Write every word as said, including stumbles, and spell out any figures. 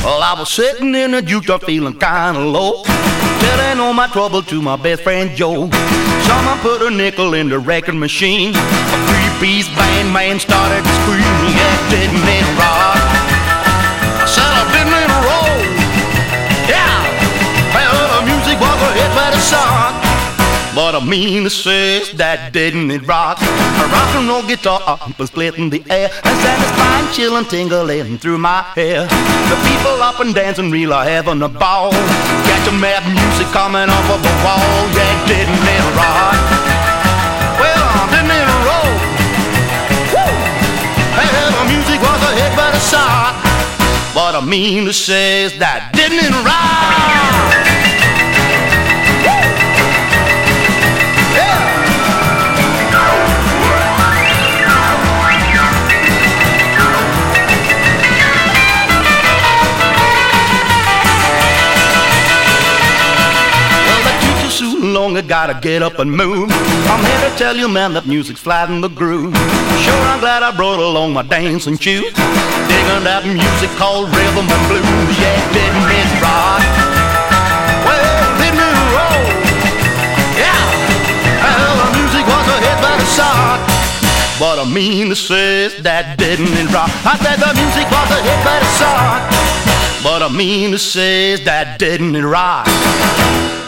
Well, I was sitting in the jukebox feeling kinda low, telling all my trouble to my best friend Joe. Someone put a nickel in the record machine. A three-piece band man started to scream. Yeah, didn't it rock? I said I didn't it roll. Yeah, well, the music was a hit by the song. But I mean to say that didn't it rock? A rock and roll guitar was split in the air and sent a spine chill and tingling through my hair. The people up and dancing real are having a ball. Got your mad music coming off of the wall. Yeah, didn't it rock? Well, didn't it roll? Woo! Hey, the music was a hit by the song. But I mean to say that didn't it rock? Long, I gotta get up and move. I'm here to tell you, man, that music's flat in the groove. Sure, I'm glad I brought along my dancing shoes. Digging that music called rhythm and blues. Yeah, didn't it rock? Well, didn't it roll? Yeah, well, the music was a hit by the song. But I mean to say that didn't it rock? I said the music was a hit by the song. But I mean to say that didn't it rock?